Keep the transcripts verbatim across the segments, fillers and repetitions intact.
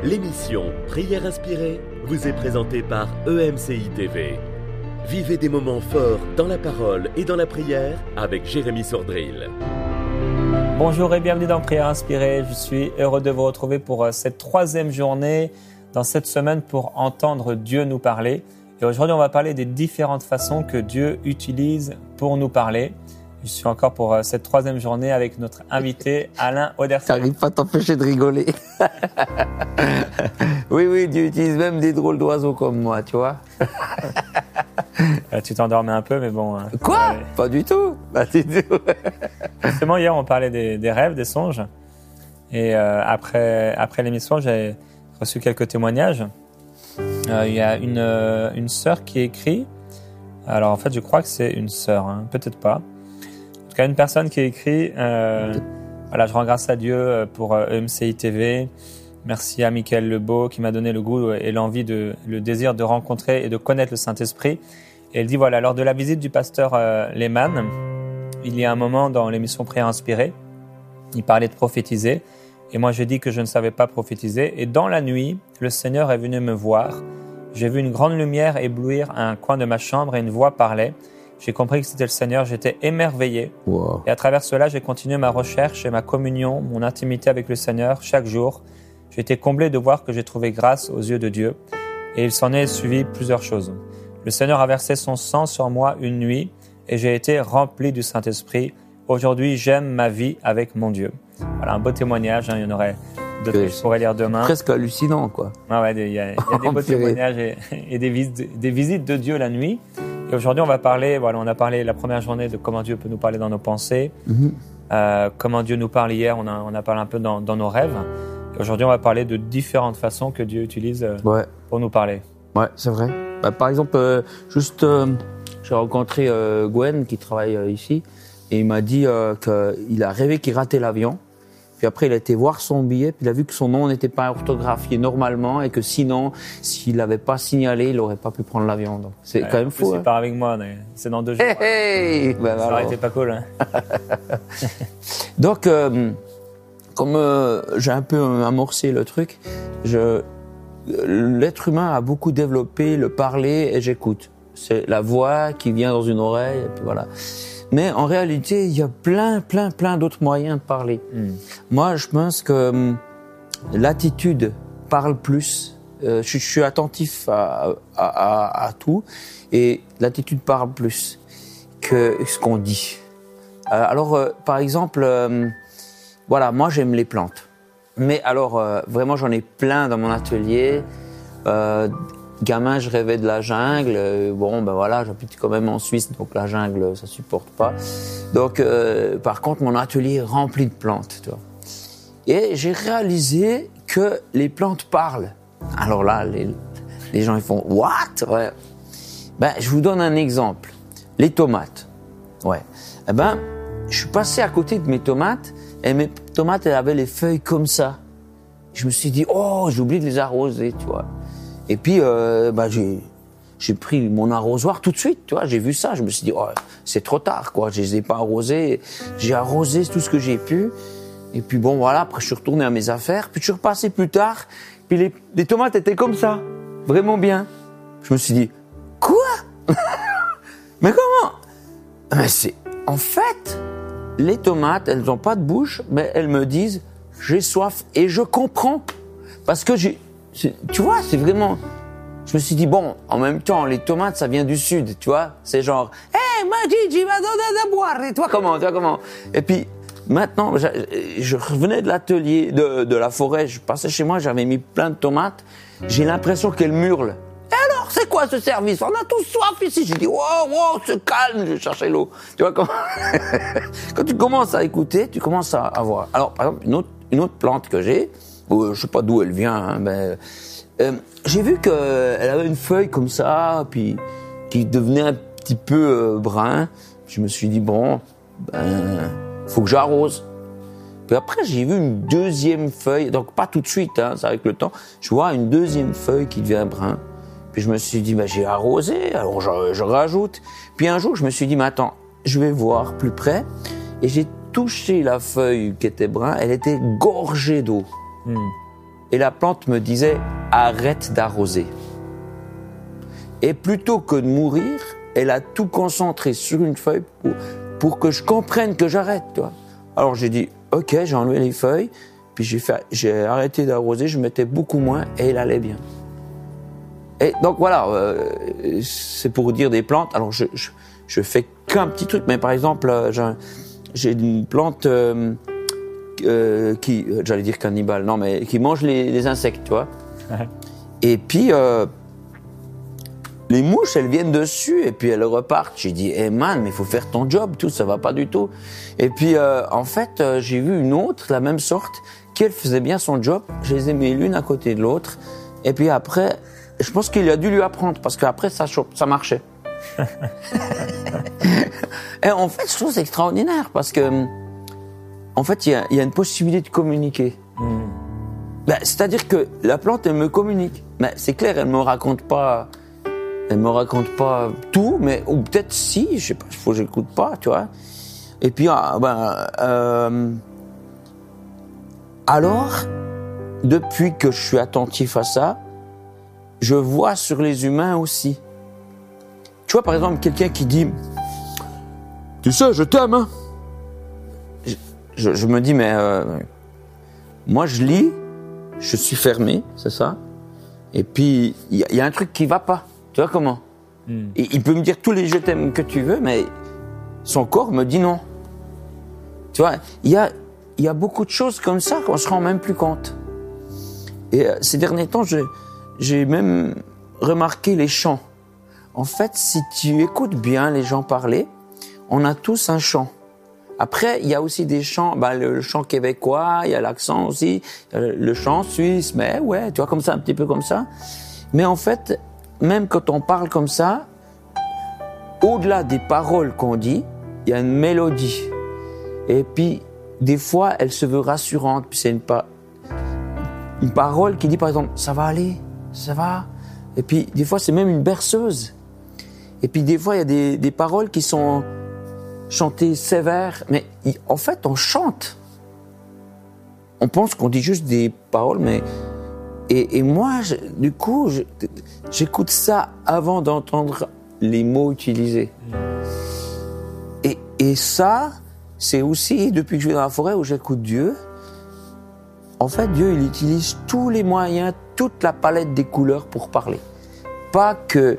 L'émission Prière inspirée vous est présentée par E M C I T V. Vivez des moments forts dans la parole et dans la prière avec Jérémy Sordrill. Bonjour et bienvenue dans Prière inspirée. Je suis heureux de vous retrouver pour cette troisième journée dans cette semaine pour entendre Dieu nous parler. Et aujourd'hui, on va parler des différentes façons que Dieu utilise pour nous parler. Je suis encore pour cette troisième journée avec notre invité Alain Auderson. T'arrives pas à t'empêcher de rigoler. Oui, oui, Dieu utilise même des drôles d'oiseaux comme moi, tu vois. Tu t'endormais un peu, mais bon. Quoi euh, Pas du tout. Pas du tout. Justement, hier, on parlait des, des rêves, des songes. Et euh, après, après l'émission, j'ai reçu quelques témoignages. Euh, il y a une, euh, une sœur qui écrit. Alors, en fait, je crois que c'est une sœur, hein, peut-être pas. En tout cas, une personne qui écrit euh, voilà, je rends grâce à Dieu pour euh, E M C I T V. Merci à Mickaël Lebeau qui m'a donné le goût et l'envie, de, le désir de rencontrer et de connaître le Saint-Esprit. Et elle dit, voilà, lors de la visite du pasteur euh, Lehman, il y a un moment dans l'émission Prière inspirée, il parlait de prophétiser. Et moi, j'ai dit que je ne savais pas prophétiser. Et dans la nuit, le Seigneur est venu me voir. J'ai vu une grande lumière éblouir un coin de ma chambre et une voix parlait. J'ai compris que c'était le Seigneur, j'étais émerveillé. Wow. Et à travers cela, j'ai continué ma recherche et ma communion, mon intimité avec le Seigneur chaque jour. J'ai été comblé de voir que j'ai trouvé grâce aux yeux de Dieu. Et il s'en est suivi plusieurs choses. Le Seigneur a versé son sang sur moi une nuit et j'ai été rempli du Saint-Esprit. Aujourd'hui, j'aime ma vie avec mon Dieu. Voilà, un beau témoignage, hein, il y en aurait d'autres que je pourrais lire demain. Presque hallucinant, quoi. Ah ouais, il y a, il y a des beaux témoignages et, et des, visites, des visites de Dieu la nuit. Et aujourd'hui, on va parler, voilà, on a parlé la première journée de comment Dieu peut nous parler dans nos pensées, mm-hmm. euh, comment Dieu nous parle hier, on a, on a parlé un peu dans, dans nos rêves. Et aujourd'hui, on va parler de différentes façons que Dieu utilise euh, ouais. pour nous parler. Ouais, c'est vrai. Bah, par exemple, euh, juste, euh, j'ai rencontré euh, Gwen qui travaille euh, ici et il m'a dit euh, qu'il a rêvé qu'il ratait l'avion. Puis après, il a été voir son billet, puis il a vu que son nom n'était pas orthographié normalement et que sinon, s'il l'avait pas signalé, il n'aurait pas pu prendre l'avion. Donc, c'est ouais, quand même fou. Il hein. part avec moi, c'est dans deux jours. Hey, hey ben ça aurait été pas cool. Hein. Donc, euh, comme euh, j'ai un peu amorcé le truc, je, l'être humain a beaucoup développé le parler et j'écoute. C'est la voix qui vient dans une oreille, et puis voilà. Mais en réalité, il y a plein, plein, plein d'autres moyens de parler. Mm. Moi, je pense que hum, l'attitude parle plus. Euh, je, je suis attentif à, à, à, à tout et l'attitude parle plus que ce qu'on dit. Euh, alors, euh, par exemple, euh, voilà, moi j'aime les plantes. Mais alors, euh, vraiment, j'en ai plein dans mon atelier. Euh, Gamin, je rêvais de la jungle. Bon, ben voilà, j'habite quand même en Suisse, donc la jungle, ça supporte pas. Donc, euh, par contre, mon atelier est rempli de plantes, tu vois. Et j'ai réalisé que les plantes parlent. Alors là, les, les gens ils font what? Ouais. Ben, je vous donne un exemple. Les tomates. Ouais. Eh ben, je suis passé à côté de mes tomates et mes tomates, elles avaient les feuilles comme ça. Je me suis dit, oh, j'ai oublié de les arroser, tu vois. Et puis, euh, bah, j'ai, j'ai pris mon arrosoir tout de suite, tu vois. J'ai vu ça, je me suis dit, oh, c'est trop tard, quoi. Je les ai pas arrosés. J'ai arrosé tout ce que j'ai pu. Et puis bon, voilà. Après, je suis retourné à mes affaires. Puis je suis repassé plus tard. Puis les, les tomates étaient comme ça, vraiment bien. Je me suis dit, quoi? Mais comment? Mais c'est, en fait, les tomates, elles n'ont pas de bouche, mais elles me disent, j'ai soif et je comprends parce que j'ai C'est, tu vois, c'est vraiment... Je me suis dit, bon, en même temps, les tomates, ça vient du sud, tu vois. C'est genre, hé, hey, ma Gigi, va donner de boire. Et toi, comment, toi, comment? Et puis, maintenant, je, je revenais de l'atelier, de, de la forêt, je passais chez moi, j'avais mis plein de tomates. J'ai l'impression qu'elles hurlent. Et alors, c'est quoi ce service? On a tous soif ici. J'ai dit, wow, wow, se calme, je cherchais l'eau. Tu vois, comment... Quand tu commences à écouter, tu commences à, à voir. Alors, par exemple, une autre, une autre plante que j'ai, je sais pas d'où elle vient, hein, mais euh, j'ai vu qu'elle avait une feuille comme ça, puis qui devenait un petit peu euh, brun. Je me suis dit bon, ben faut que j'arrose. Puis après j'ai vu une deuxième feuille, donc pas tout de suite, hein, c'est avec le temps. Je vois une deuxième feuille qui devient brun. Puis je me suis dit ben j'ai arrosé, alors je, je rajoute. Puis un jour je me suis dit mais attends, je vais voir plus près, et j'ai touché la feuille qui était brun, elle était gorgée d'eau. Hmm. et la plante me disait « arrête d'arroser ». Et plutôt que de mourir, elle a tout concentré sur une feuille pour, pour que je comprenne que j'arrête. Tu vois. Alors j'ai dit « ok », j'ai enlevé les feuilles, puis j'ai, fait, j'ai arrêté d'arroser, je mettais beaucoup moins et elle allait bien. Et donc voilà, euh, c'est pour dire des plantes. Alors je, je, je fais qu'un petit truc, mais par exemple, euh, j'ai, j'ai une plante euh, euh, qui, j'allais dire cannibale, non, mais qui mange les, les insectes, tu vois. Ouais. Et puis, euh, les mouches, elles viennent dessus et puis elles repartent. J'ai dit, hey man, mais il faut faire ton job, tout, ça va pas du tout. Et puis, euh, en fait, euh, j'ai vu une autre, la même sorte, qui elle faisait bien son job. Je les ai mis l'une à côté de l'autre. Et puis après, je pense qu'il a dû lui apprendre parce qu'après, ça, ça marchait. Et en fait, je trouve que c'est extraordinaire parce que, en fait, il y a, y a une possibilité de communiquer. Mm. Ben, c'est-à-dire que la plante, elle me communique. Mais c'est clair, elle me raconte pas, elle me raconte pas tout, mais ou peut-être si, je sais pas, il faut que j'écoute pas, tu vois. Et puis, ah, ben, euh, alors, depuis que je suis attentif à ça, je vois sur les humains aussi. Tu vois, par exemple, quelqu'un qui dit « Tu sais, je t'aime, hein ?» je, je, je me dis, mais euh, moi, je lis, je suis fermé, c'est ça. Et puis, il y, y a un truc qui va pas. Tu vois comment mm. Et il peut me dire tous les « je t'aime » que tu veux, mais son corps me dit non. Tu vois, il y a, y a beaucoup de choses comme ça qu'on se rend même plus compte. Et euh, ces derniers temps, j'ai, j'ai même remarqué les chants. En fait, si tu écoutes bien les gens parler, on a tous un chant. Après, il y a aussi des chants, bah, le chant québécois, il y a l'accent aussi, le chant suisse, mais ouais, tu vois, comme ça, un petit peu comme ça. Mais en fait, même quand on parle comme ça, au-delà des paroles qu'on dit, il y a une mélodie. Et puis, des fois, elle se veut rassurante, puis c'est une, pa- une parole qui dit, par exemple, ça va aller, ça va. Et puis, des fois, c'est même une berceuse. Et puis, des fois, il y a des, des paroles qui sont chantées sévères. Mais en fait, on chante. On pense qu'on dit juste des paroles, mais... Et, et moi, je, du coup, je, j'écoute ça avant d'entendre les mots utilisés. Et, et ça, c'est aussi, depuis que je vais dans la forêt où j'écoute Dieu, en fait, Dieu, il utilise tous les moyens, toute la palette des couleurs pour parler. Pas que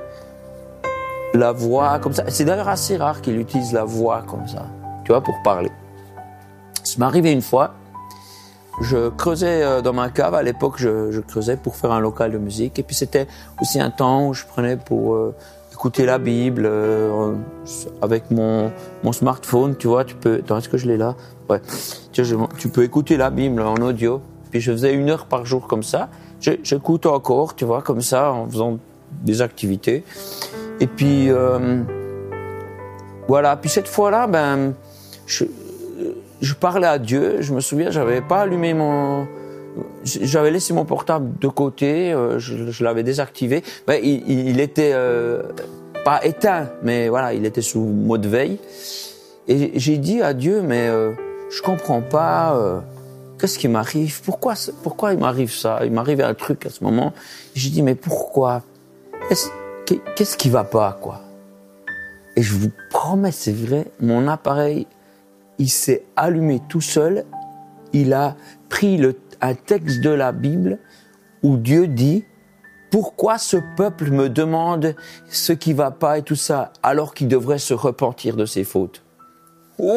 la voix comme ça. C'est d'ailleurs assez rare qu'il utilise la voix comme ça, tu vois, pour parler. Ça m'est arrivé une fois, je creusais dans ma cave. À l'époque, je, je creusais pour faire un local de musique. Et puis, c'était aussi un temps où je prenais pour euh, écouter la Bible euh, avec mon, mon smartphone, tu vois. Tu peux... Attends, est-ce que je l'ai là ? Ouais. Tu, vois, je, tu peux écouter la Bible en audio. Puis, je faisais une heure par jour comme ça. Je, j'écoute encore, tu vois, comme ça, en faisant des activités. Et puis, euh, voilà. Puis cette fois-là, ben, je, je parlais à Dieu. Je me souviens, j'avais pas allumé mon... J'avais laissé mon portable de côté. Euh, je, je l'avais désactivé. Ben, il, il était euh, pas éteint, mais voilà, il était sous mode veille. Et j'ai dit à Dieu, mais euh, je comprends pas... Euh, Qu'est-ce qui m'arrive ? Pourquoi, pourquoi il m'arrive ça ? Il m'arrivait un truc à ce moment. J'ai dit, mais pourquoi ? Qu'est-ce, qu'est-ce qui va pas, quoi ? Et je vous promets, c'est vrai, mon appareil, il s'est allumé tout seul. Il a pris le, un texte de la Bible où Dieu dit, pourquoi ce peuple me demande ce qui va pas et tout ça, alors qu'il devrait se repentir de ses fautes ? Wow !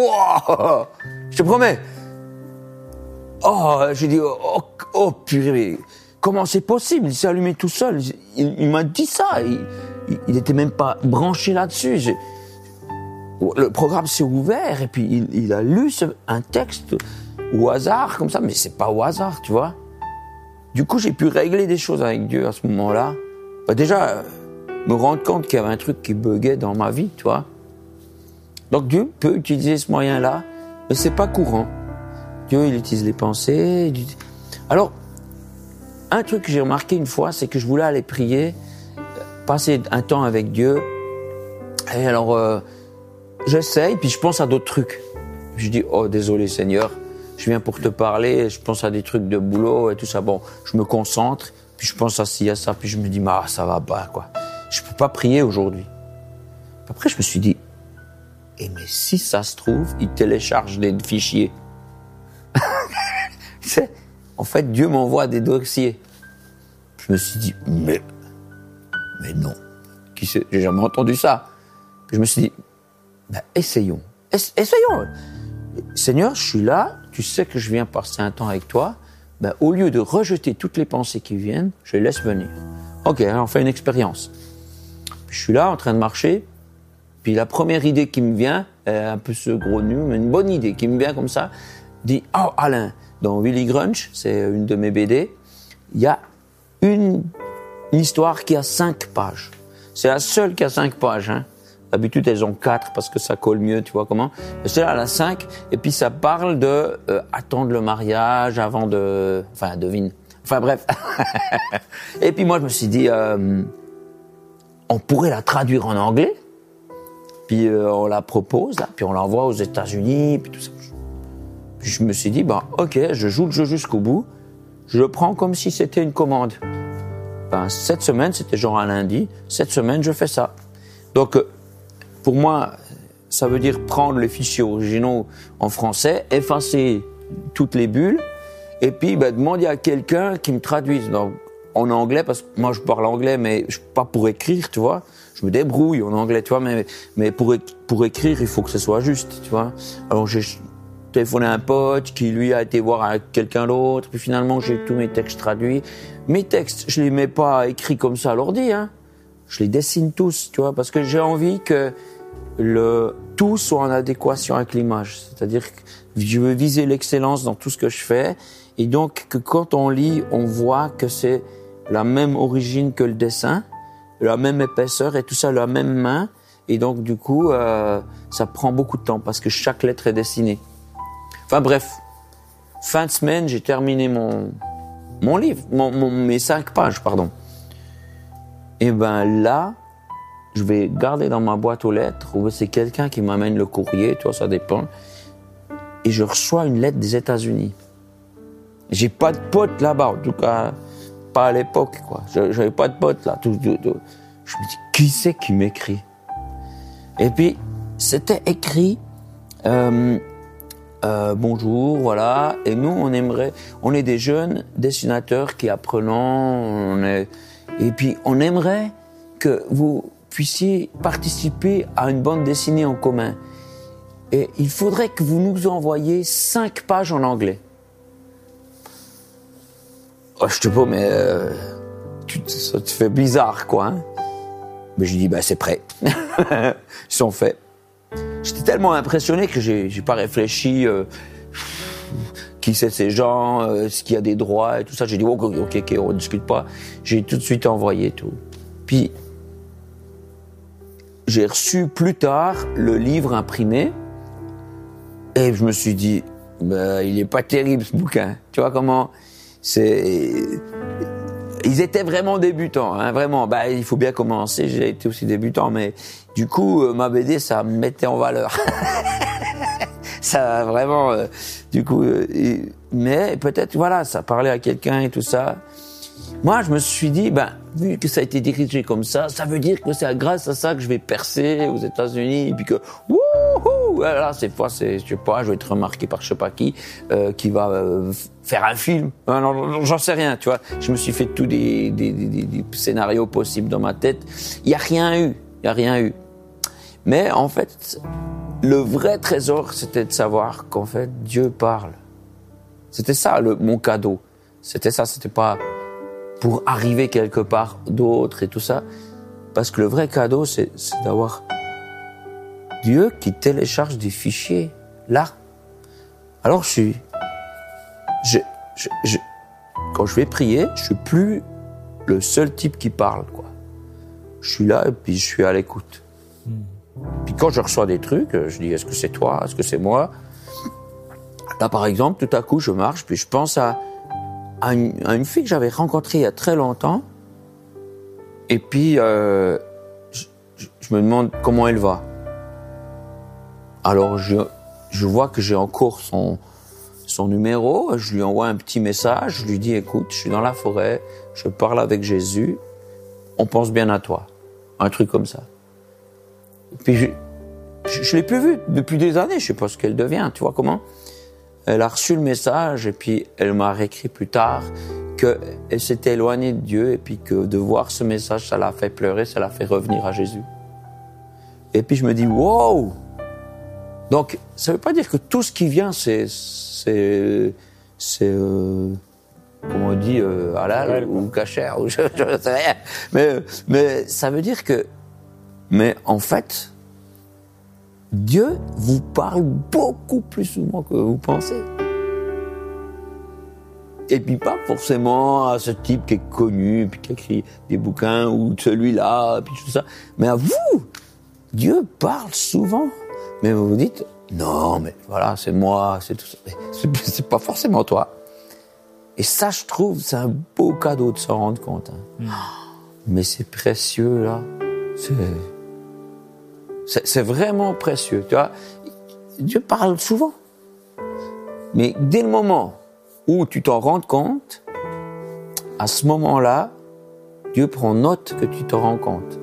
Je te promets. Oh, j'ai dit, oh, oh purée, comment c'est possible ? Il s'est allumé tout seul. Il, il m'a dit ça. Il, il était même pas branché là-dessus. J'ai, le programme s'est ouvert et puis il, il a lu ce, un texte au hasard comme ça, mais c'est pas au hasard, tu vois. Du coup, j'ai pu régler des choses avec Dieu à ce moment-là. Bah, déjà, me rendre compte qu'il y avait un truc qui buguait dans ma vie, tu vois. Donc Dieu peut utiliser ce moyen-là, mais c'est pas courant. Dieu, il utilise les pensées. Alors, un truc que j'ai remarqué une fois, c'est que je voulais aller prier, passer un temps avec Dieu. Et alors, euh, j'essaye, puis je pense à d'autres trucs. Je dis, oh, désolé Seigneur, je viens pour te parler, je pense à des trucs de boulot et tout ça. Bon, je me concentre, puis je pense à ci, à ça, puis je me dis, ah, ça va pas, quoi. Je peux pas prier aujourd'hui. Après, je me suis dit, eh, mais si ça se trouve, il télécharge des fichiers. C'est, en fait, Dieu m'envoie des dossiers. Je me suis dit, mais, mais non. Qui sait, j'ai jamais entendu ça. Puis je me suis dit, ben, essayons. Es- essayons. Seigneur, je suis là, tu sais que je viens passer un temps avec toi. Ben, au lieu de rejeter toutes les pensées qui viennent, je les laisse venir. Ok, alors on fait une expérience. Puis je suis là, en train de marcher. Puis la première idée qui me vient, un peu ce gros nu, mais une bonne idée qui me vient comme ça, dit, oh Alain, dans Willy Grunch, c'est une de mes B D, il y a une, une histoire qui a cinq pages. C'est la seule qui a cinq pages. Hein. D'habitude, elles ont quatre parce que ça colle mieux, tu vois comment. Et celle-là, elle a cinq, et puis ça parle de euh, attendre le mariage avant de... Enfin, devine. Enfin, bref. Et puis moi, je me suis dit, euh, on pourrait la traduire en anglais, puis euh, on la propose, là, puis on l'envoie aux États-Unis, puis tout ça. Puis je me suis dit, ben, ok, je joue le jeu jusqu'au bout, je le prends comme si c'était une commande. Ben, cette semaine, c'était genre un lundi, cette semaine, je fais ça. Donc, pour moi, ça veut dire prendre les fichiers originaux en français, effacer toutes les bulles, et puis ben, demander à quelqu'un qui me traduise donc, en anglais, parce que moi, je parle anglais, mais je, pas pour écrire, tu vois. Je me débrouille en anglais, tu vois, mais, mais pour, pour écrire, il faut que ce soit juste, tu vois. Alors, j'ai téléphoné à un pote qui, lui, a été voir avec quelqu'un d'autre, puis finalement, j'ai tous mes textes traduits. Mes textes, je les mets pas écrits comme ça à l'ordi, hein. Je les dessine tous, tu vois, parce que j'ai envie que le tout soit en adéquation avec l'image. C'est-à-dire que je veux viser l'excellence dans tout ce que je fais, et donc que quand on lit, on voit que c'est la même origine que le dessin, la même épaisseur et tout ça, la même main, et donc du coup, euh, ça prend beaucoup de temps parce que chaque lettre est dessinée. Enfin bref, fin de semaine, j'ai terminé mon mon livre, mon, mon, mes cinq pages, pardon. Et ben là, je vais garder dans ma boîte aux lettres, ou c'est quelqu'un qui m'amène le courrier, tu vois, ça dépend. Et je reçois une lettre des États-Unis. J'ai pas de potes là-bas, en tout cas, pas à l'époque, quoi. J'avais pas de potes là. Tout, tout, tout. Je me dis, qui c'est qui m'écrit? Et puis, c'était écrit, euh, euh, bonjour, voilà. Et nous, on aimerait, on est des jeunes dessinateurs qui apprenons, on est, et puis on aimerait que vous puissiez participer à une bande dessinée en commun. Et il faudrait que vous nous envoyiez cinq pages en anglais. Oh, je te dis, mais euh, tu, ça te fait bizarre, quoi. Hein? Mais je dis, bah c'est prêt. Ils sont faits. J'étais tellement impressionné que j'ai, j'ai pas réfléchi. Euh, qui c'est ces gens, euh, ce qu'il y a des droits et tout ça. J'ai dit, ok, ok, ok, on discute pas. J'ai tout de suite envoyé tout. Puis j'ai reçu plus tard le livre imprimé et je me suis dit, bah, il est pas terrible ce bouquin. Tu vois comment c'est. Ils étaient vraiment débutants, hein, vraiment. Bah, il faut bien commencer. J'ai été aussi débutant, mais du coup, euh, ma B D, ça me mettait en valeur. Ça vraiment, euh, du coup, euh, et, mais peut-être, voilà, ça parlait à quelqu'un et tout ça. Moi, je me suis dit, ben, vu que ça a été dirigé comme ça, ça veut dire que c'est grâce à ça que je vais percer aux États-Unis, et puis que, wouhou, là, cette fois, c'est, je sais pas, je vais être remarqué par je sais pas qui, euh, qui va euh, faire un film. Non, non, non, j'en sais rien, tu vois. Je me suis fait tous des, des, des, des scénarios possibles dans ma tête. Il y a rien eu, il y a rien eu. Mais en fait, le vrai trésor, c'était de savoir qu'en fait, Dieu parle. C'était ça, le, mon cadeau. C'était ça, c'était pas pour arriver quelque part d'autre et tout ça. Parce que le vrai cadeau, c'est, c'est d'avoir Dieu qui télécharge des fichiers, là. Alors, je suis... Je, je, je, quand je vais prier, je suis plus le seul type qui parle, quoi. Je suis là et puis je suis à l'écoute. Mm. Puis quand je reçois des trucs, je dis, est-ce que c'est toi? Est-ce que c'est moi? Là, par exemple, tout à coup, je marche, puis je pense à, à, une, à une fille que j'avais rencontrée il y a très longtemps. Et puis, euh, je, je me demande comment elle va. Alors, je, je vois que j'ai encore son, son numéro, je lui envoie un petit message, je lui dis, écoute, je suis dans la forêt, je parle avec Jésus, on pense bien à toi. Un truc comme ça. Et puis, je, je, je l'ai plus vue depuis des années, je sais pas ce qu'elle devient, tu vois comment? Elle a reçu le message et puis elle m'a réécrit plus tard qu'elle s'était éloignée de Dieu et puis que de voir ce message, ça l'a fait pleurer, ça l'a fait revenir à Jésus. Et puis je me dis, wow! Donc, ça veut pas dire que tout ce qui vient, c'est, c'est, c'est, euh, comment on dit, euh, halal ouais, ou kasher, ou je, je sais rien. Mais, mais ça veut dire que, mais en fait, Dieu vous parle beaucoup plus souvent que vous pensez. Et puis pas forcément à ce type qui est connu, puis qui écrit des bouquins, ou celui-là, puis tout ça. Mais à vous, Dieu parle souvent. Mais vous vous dites, non, mais voilà, c'est moi, c'est tout ça. Mais c'est, c'est pas forcément toi. Et ça, je trouve, c'est un beau cadeau de s'en rendre compte. Hein. Mmh. Mais c'est précieux, là. C'est... C'est, c'est vraiment précieux, tu vois. Dieu parle souvent. Mais dès le moment où tu t'en rends compte, à ce moment-là, Dieu prend note que tu t'en rends compte.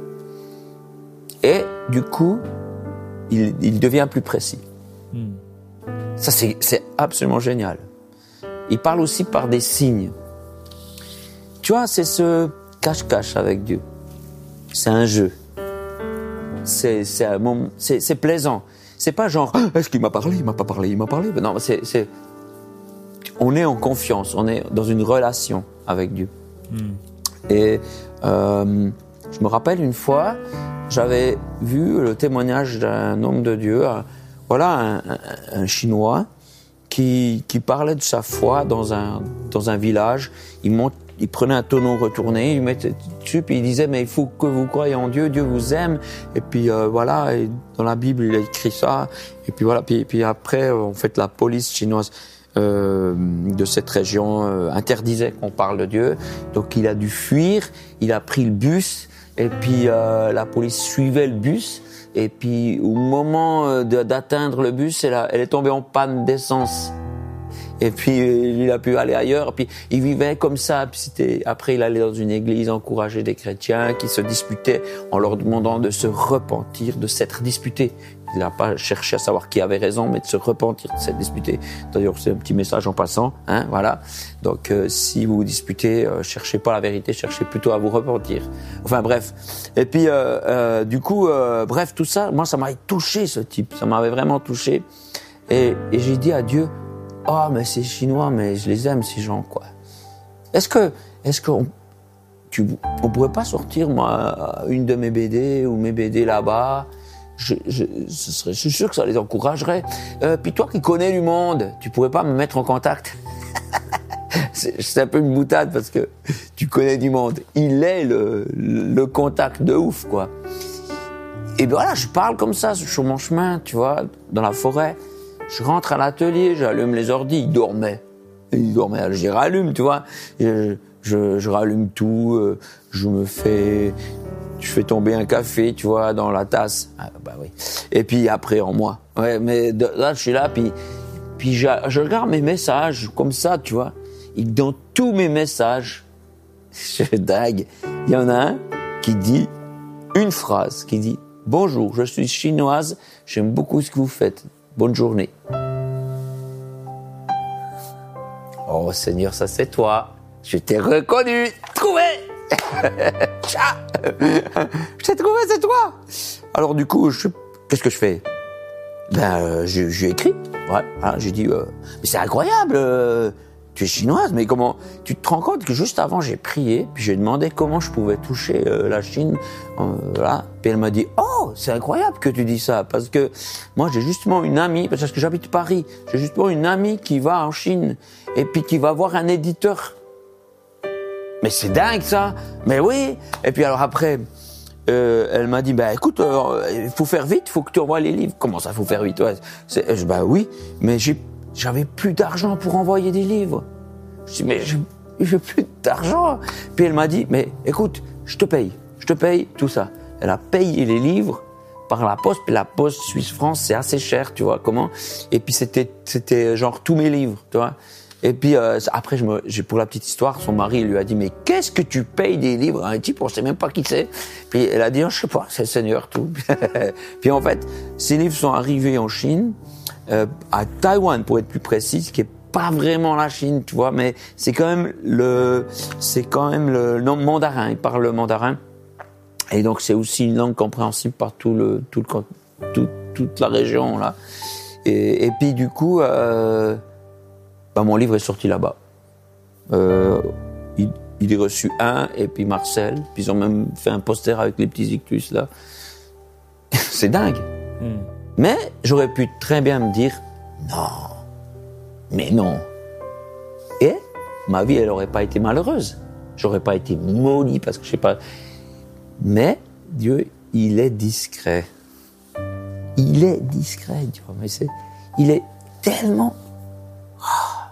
Et du coup, il, il devient plus précis. Mm. Ça, c'est, c'est absolument génial. Il parle aussi par des signes. Tu vois, c'est ce cache-cache avec Dieu. C'est un jeu. C'est, c'est, un moment, c'est, c'est plaisant. C'est pas genre, ah, est-ce qu'il m'a parlé, il m'a pas parlé, il m'a parlé. Non, c'est, c'est, on est en confiance, on est dans une relation avec Dieu. Mm. Et euh, je me rappelle une fois, j'avais vu le témoignage d'un homme de Dieu, euh, voilà, un, un, un Chinois qui, qui parlait de sa foi dans un, dans un village. Il monte. Il prenait un tonneau retourné, il mettait dessus, puis il disait, mais il faut que vous croyez en Dieu, Dieu vous aime. Et puis euh, voilà, et dans la Bible, il a écrit ça. Et puis voilà, puis, puis après, en fait, la police chinoise euh, de cette région euh, interdisait qu'on parle de Dieu. Donc il a dû fuir, il a pris le bus, et puis euh, la police suivait le bus. Et puis au moment de, d'atteindre le bus, elle, a, elle est tombée en panne d'essence. Et puis il a pu aller ailleurs. Puis il vivait comme ça. Puis c'était après il allait dans une église encourager des chrétiens qui se disputaient en leur demandant de se repentir de s'être disputés. Il n'a pas cherché à savoir qui avait raison, mais de se repentir de s'être disputés. D'ailleurs, c'est un petit message en passant, hein, voilà. Donc euh, si vous vous disputez, euh, cherchez pas la vérité, cherchez plutôt à vous repentir. Enfin bref. Et puis euh, euh, du coup, euh, bref, tout ça, moi ça m'avait touché ce type. Ça m'avait vraiment touché. Et, et j'ai dit à Dieu. Ah, oh, mais c'est chinois, mais je les aime, ces gens, quoi. Est-ce que, est-ce qu'on, tu, on pourrait pas sortir, moi, une de mes B D ou mes B D là-bas? Je, je, ce serait, je suis sûr que ça les encouragerait. Euh, puis toi qui connais du monde, tu pourrais pas me mettre en contact? c'est, c'est un peu une boutade parce que tu connais du monde. Il est le, le contact de ouf, quoi. Et ben voilà, je parle comme ça sur mon chemin, tu vois, dans la forêt. Je rentre à l'atelier, j'allume les ordi, ils dormaient. Ils dormaient, je les rallume, tu vois. Je, je, je rallume tout, euh, je me fais, je fais tomber un café, tu vois, dans la tasse. Ah, bah oui. Et puis après, en moi. Ouais, mais de, là, je suis là, puis, puis je, je regarde mes messages comme ça, tu vois. Et dans tous mes messages, je dingue. Il y en a un qui dit une phrase, qui dit « Bonjour, je suis chinoise, j'aime beaucoup ce que vous faites. Bonne journée. » Oh Seigneur, ça c'est toi. Je t'ai reconnu. Trouvé. Je t'ai trouvé, c'est toi. Alors du coup, je, qu'est-ce que je fais? Ben, euh, je, je lui ai écrit. Ouais. Hein, j'ai dit, euh, mais c'est incroyable. Euh, tu es chinoise, mais comment? Tu te rends compte que juste avant, j'ai prié, puis j'ai demandé comment je pouvais toucher euh, la Chine. Euh, voilà. Puis elle m'a dit, oh, c'est incroyable que tu dis ça, parce que moi, j'ai justement une amie, parce que j'habite Paris, j'ai justement une amie qui va en Chine, et puis qui va voir un éditeur. Mais c'est dingue, ça. Mais oui. Et puis alors après, euh, elle m'a dit, bah écoute, il euh, faut faire vite, faut que tu envoies les livres. Comment ça, faut faire vite? Ouais. C'est, je, bah oui, mais j'ai J'avais plus d'argent pour envoyer des livres. Je dis, mais j'ai, j'ai plus d'argent. Puis elle m'a dit, mais écoute, je te paye. Je te paye tout ça. Elle a payé les livres par la poste, puis la poste Suisse-France, c'est assez cher, tu vois, comment. Et puis c'était, c'était genre tous mes livres, tu vois. Et puis euh, après, je me, j'ai, pour la petite histoire, son mari lui a dit, mais qu'est-ce que tu payes des livres à un type, on sait même pas qui c'est. Puis elle a dit, oh, je sais pas, c'est le Seigneur, tout. Puis en fait, ces livres sont arrivés en Chine, euh, à Taïwan, pour être plus précis, qui est pas vraiment la Chine, tu vois, mais c'est quand même le, c'est quand même le, le mandarin. Il parle le mandarin. Et donc, c'est aussi une langue compréhensible par tout le, tout le, tout, toute la région, là. Et, et puis, du coup, euh, bah, mon livre est sorti là-bas. Euh, il, il est reçu un, et puis Marcel. Puis ils ont même fait un poster avec les petits ictus, là. C'est dingue. Mm. Mais j'aurais pu très bien me dire, non, mais non. Et ma vie, elle n'aurait pas été malheureuse. J'aurais pas été maudit parce que je sais pas. Mais Dieu, il est discret. Il est discret, tu vois. Mais c'est, il est tellement. Oh.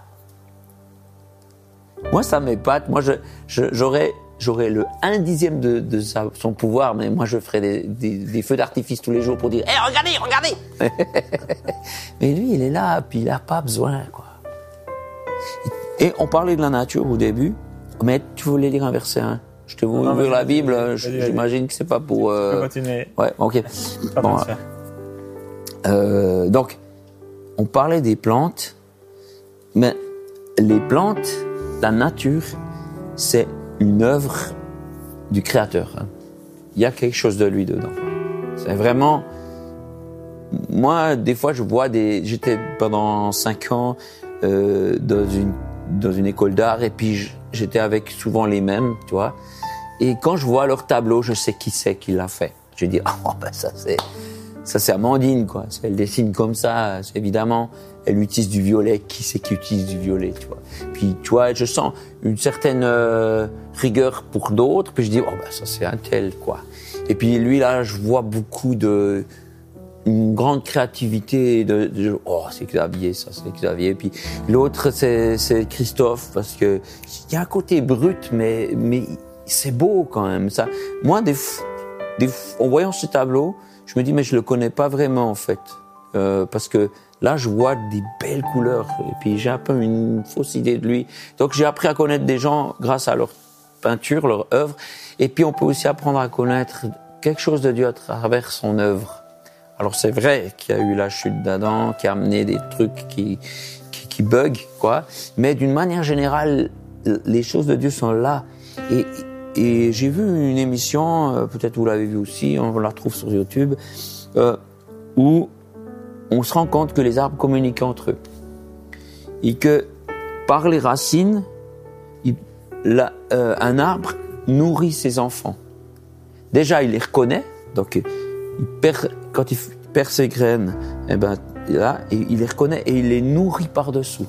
Moi, ça m'épate. Moi, je, je, j'aurais, j'aurais le un dixième de, de sa, son pouvoir, mais moi, je ferais des, des, des feux d'artifice tous les jours pour dire, hé, hey, regardez, regardez. Mais lui, il est là, puis il n'a pas besoin, quoi. Et on parlait de la nature au début, mais tu voulais lire un verset, hein? Je te veux ouvrir la Bible, vas-y, vas-y, j'imagine que c'est pas pour... Euh... Tu peux continuer. Ouais, ok. Bon, euh, donc, on parlait des plantes, mais les plantes, la nature, c'est une œuvre du Créateur. Hein. Il y a quelque chose de lui dedans. C'est vraiment... Moi, des fois, je vois des... J'étais pendant cinq ans euh, dans une dans une école d'art et puis j'étais avec souvent les mêmes, tu vois. Et quand je vois leur tableau, je sais qui c'est qui l'a fait. Je dis, oh, ben ça c'est, ça c'est Amandine, quoi. Elle dessine comme ça, évidemment. Elle utilise du violet. Qui c'est qui utilise du violet, tu vois. Puis, tu vois, je sens une certaine euh, rigueur pour d'autres. Puis je dis, oh, ben ça c'est un tel, quoi. Et puis lui, là, je vois beaucoup de, une grande créativité de, de oh, c'est Xavier, ça c'est Xavier. Puis l'autre, c'est, c'est Christophe, parce que il y a un côté brut, mais, mais, c'est beau quand même, ça. Moi, des, des, en voyant ce tableau, je me dis, mais je le connais pas vraiment, en fait. Euh, parce que là, je vois des belles couleurs. Et puis, j'ai un peu une fausse idée de lui. Donc, j'ai appris à connaître des gens grâce à leur peinture, leur œuvre. Et puis, on peut aussi apprendre à connaître quelque chose de Dieu à travers son œuvre. Alors, c'est vrai qu'il y a eu la chute d'Adam, qui a amené des trucs qui, qui, qui bug, quoi. Mais d'une manière générale, les choses de Dieu sont là. Et, Et j'ai vu une émission, euh, peut-être vous l'avez vu aussi, on la retrouve sur YouTube, euh, où on se rend compte que les arbres communiquent entre eux. Et que par les racines, il, la, euh, un arbre nourrit ses enfants. Déjà, il les reconnaît, donc il perd, quand il perd ses graines, eh ben, là, il les reconnaît et il les nourrit par-dessous.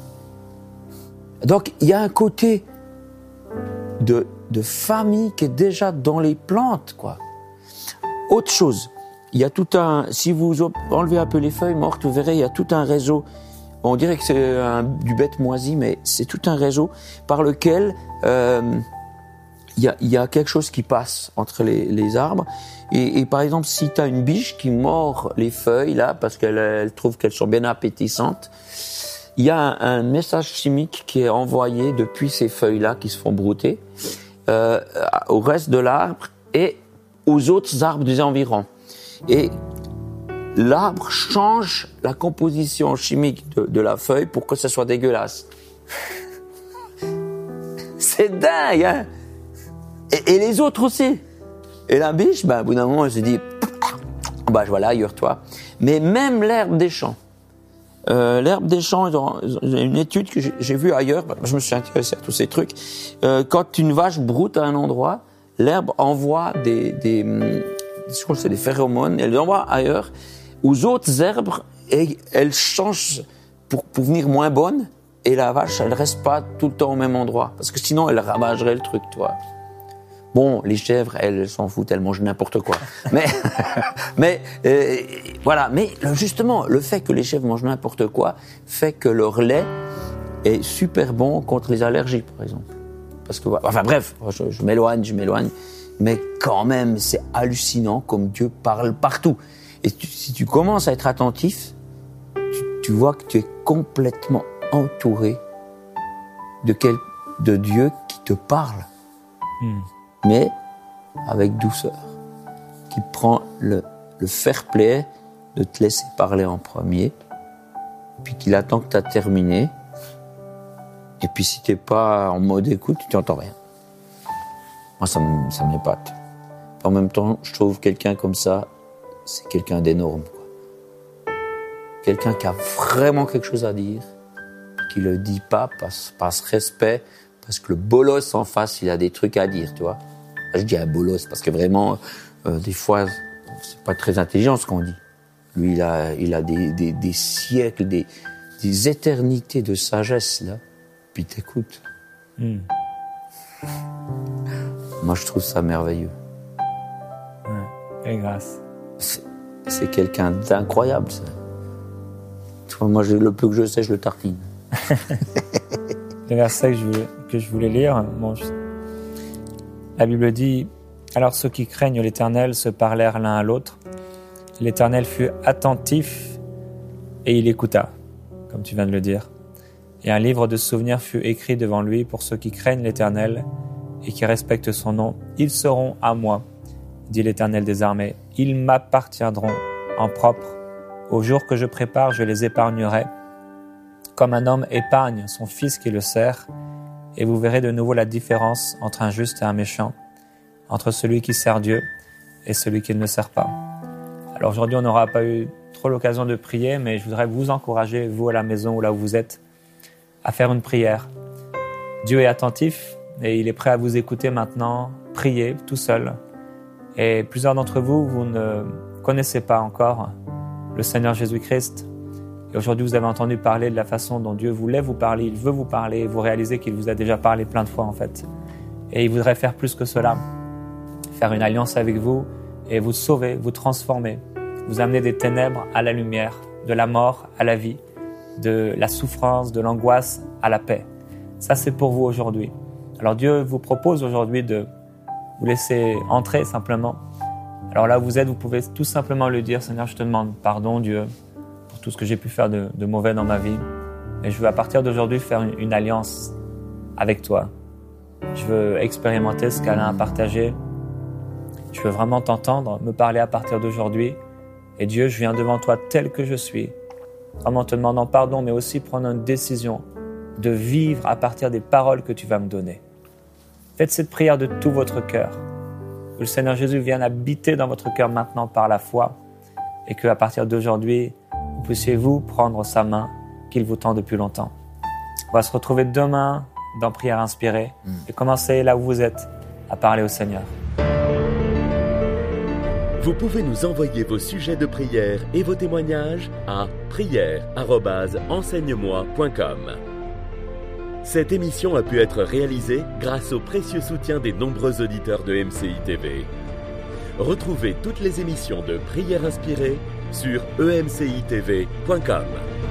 Donc, il y a un côté de... de famille qui est déjà dans les plantes, quoi. Autre chose, il y a tout un... Si vous enlevez un peu les feuilles mortes, vous verrez, il y a tout un réseau. On dirait que c'est un, du bête moisi, mais c'est tout un réseau par lequel euh, il y a, il y a quelque chose qui passe entre les, les arbres. Et, et par exemple, si tu as une biche qui mord les feuilles, là, parce qu'elle elle trouve qu'elles sont bien appétissantes, il y a un, un message chimique qui est envoyé depuis ces feuilles-là qui se font brouter euh, au reste de l'arbre et aux autres arbres des environs. Et l'arbre change la composition chimique de, de la feuille pour que ça soit dégueulasse. C'est dingue, hein? Et, et les autres aussi. Et la biche, ben, au bout d'un moment, elle se dit, bah voilà, ailleurs-toi. Mais même l'herbe des champs. Euh, l'herbe des champs, il y a une étude que j'ai, j'ai vue ailleurs, je me suis intéressé à tous ces trucs. Euh, quand une vache broute à un endroit, l'herbe envoie des, des, je crois que c'est des phéromones, elle les envoie ailleurs, aux autres herbes, et elle change pour, pour venir moins bonne, et la vache, elle reste pas tout le temps au même endroit, parce que sinon, elle ravagerait le truc, toi. Bon, les chèvres, elles s'en foutent, elles mangent n'importe quoi. Mais, mais euh, voilà. Mais justement, le fait que les chèvres mangent n'importe quoi fait que leur lait est super bon contre les allergies, par exemple. Parce que, enfin bref, je, je m'éloigne, je m'éloigne. Mais quand même, c'est hallucinant comme Dieu parle partout. Et tu, si tu commences à être attentif, tu, tu vois que tu es complètement entouré de, quel, de Dieu qui te parle, mm. mais avec douceur, qui prend le, le fair play de te laisser parler en premier, puis qu'il attend que tu as terminé. Et puis si tu n'es pas en mode écoute, tu n'entends rien. Moi, ça m'épate. En même temps, je trouve quelqu'un comme ça, c'est quelqu'un d'énorme, quoi. Quelqu'un qui a vraiment quelque chose à dire, qui le dit pas par, par respect, parce que le bolos en face, il a des trucs à dire, tu vois. Je dis un bolos parce que vraiment, euh, des fois, c'est pas très intelligent ce qu'on dit. Lui, il a, il a des, des, des siècles, des, des éternités de sagesse, là. Puis t'écoutes. Mm. Moi, je trouve ça merveilleux. Ouais. Et grâce. C'est, c'est quelqu'un d'incroyable, ça. Tu vois, moi, je, le peu que je sais, je le tartine. Le verset que je voulais, que je voulais lire, bon, je... la Bible dit « Alors ceux qui craignent l'Éternel se parlèrent l'un à l'autre. L'Éternel fut attentif et il écouta, comme tu viens de le dire. Et un livre de souvenirs fut écrit devant lui pour ceux qui craignent l'Éternel et qui respectent son nom. Ils seront à moi, dit l'Éternel des armées. Ils m'appartiendront en propre. Au jour que je prépare, je les épargnerai, comme un homme épargne son fils qui le sert. Et vous verrez de nouveau la différence entre un juste et un méchant, entre celui qui sert Dieu et celui qui ne le sert pas. » Alors aujourd'hui, on n'aura pas eu trop l'occasion de prier, mais je voudrais vous encourager, vous à la maison ou là où vous êtes, à faire une prière. Dieu est attentif et il est prêt à vous écouter maintenant. Priez tout seul. Et plusieurs d'entre vous, vous ne connaissez pas encore le Seigneur Jésus-Christ. Et aujourd'hui, vous avez entendu parler de la façon dont Dieu voulait vous parler. Il veut vous parler. Et vous réalisez qu'il vous a déjà parlé plein de fois en fait. Et il voudrait faire plus que cela. Faire une alliance avec vous et vous sauver, vous transformer. Vous amener des ténèbres à la lumière, de la mort à la vie, de la souffrance, de l'angoisse à la paix. Ça, c'est pour vous aujourd'hui. Alors Dieu vous propose aujourd'hui de vous laisser entrer simplement. Alors là où vous êtes, vous pouvez tout simplement lui dire « Seigneur, je te demande pardon, Dieu, pour tout ce que j'ai pu faire de, de mauvais dans ma vie. Et je veux à partir d'aujourd'hui faire une, une alliance avec toi. Je veux expérimenter ce qu'Alain a partagé. Je veux vraiment t'entendre, me parler à partir d'aujourd'hui. Et Dieu, je viens devant toi tel que je suis, vraiment te demandant pardon, mais aussi prendre une décision de vivre à partir des paroles que tu vas me donner. Faites cette prière de tout votre cœur. Que le Seigneur Jésus vienne habiter dans votre cœur maintenant par la foi et qu'à partir d'aujourd'hui, vous puissiez vous prendre sa main qu'il vous tend depuis longtemps. On va se retrouver demain dans Prière Inspirée et commencez là où vous êtes à parler au Seigneur. Vous pouvez nous envoyer vos sujets de prière et vos témoignages à prière arobase enseigne moi point com. Cette émission a pu être réalisée grâce au précieux soutien des nombreux auditeurs de M C I T V. Retrouvez toutes les émissions de Prière Inspirée sur e m c i t v point com.